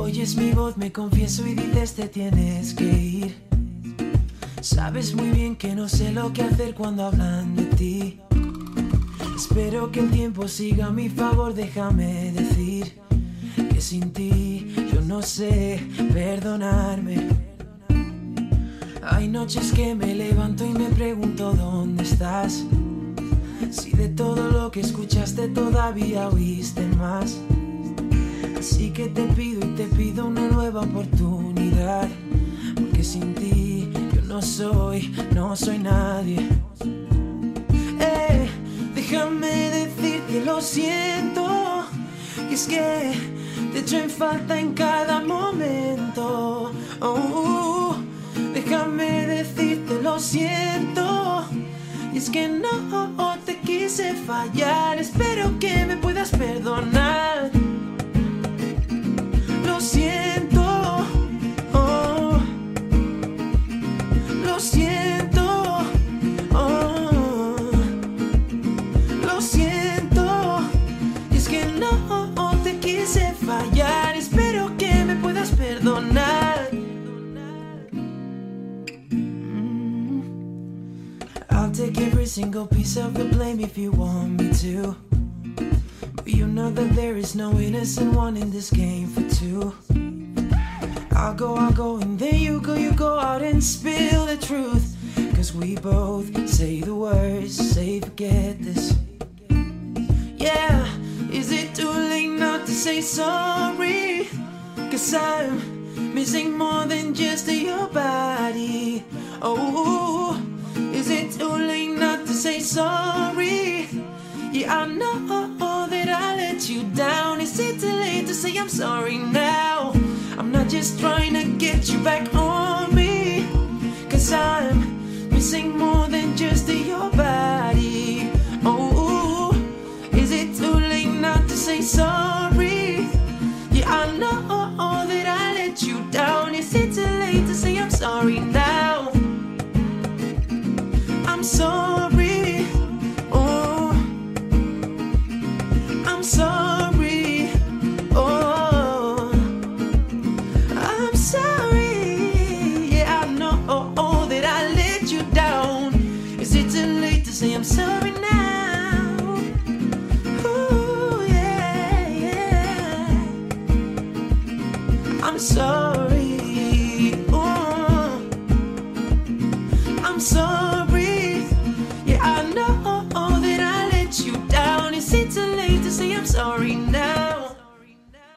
Oyes mi voz, me confieso y dices te tienes que ir. Sabes muy bien que no sé lo que hacer cuando hablan de ti. Espero que el tiempo siga a mi favor, déjame decir que sin ti yo no sé perdonarme. Hay noches que me levanto y me pregunto dónde estás. Si de todo lo que escuchaste todavía oíste más. Así que te pido una nueva oportunidad, porque sin ti yo no soy nadie. Déjame decirte lo siento, y es que te echo en falta en cada momento. Déjame decirte lo siento, y es que no te quise fallar. Espero que me puedas perdonar. Lo siento, lo siento, lo siento, y es que no te quise fallar. Espero que me puedas perdonar. I'll take every single piece of the blame if you want me to. But you know that there is no innocent one in this game for two. I'll go, and then you go out and spill the truth. Cause we both say the words, say forget this. Yeah, is it too late now to say sorry? Cause I'm missing more than just your body. Oh, is it too late not to say sorry? Yeah, I know that I let you down. Is it too late to say I'm sorry now? I'm not just trying to get you back on me, cause I'm missing more than just your body. Oh, is it too late not to say sorry? Yeah, I know that I let you down. Is it too late to say I'm sorry now? I'm sorry, oh, I'm sorry, oh, I'm sorry, yeah, I know that I let you down. Is it too late to say I'm sorry now? Ooh, yeah, yeah, I'm sorry.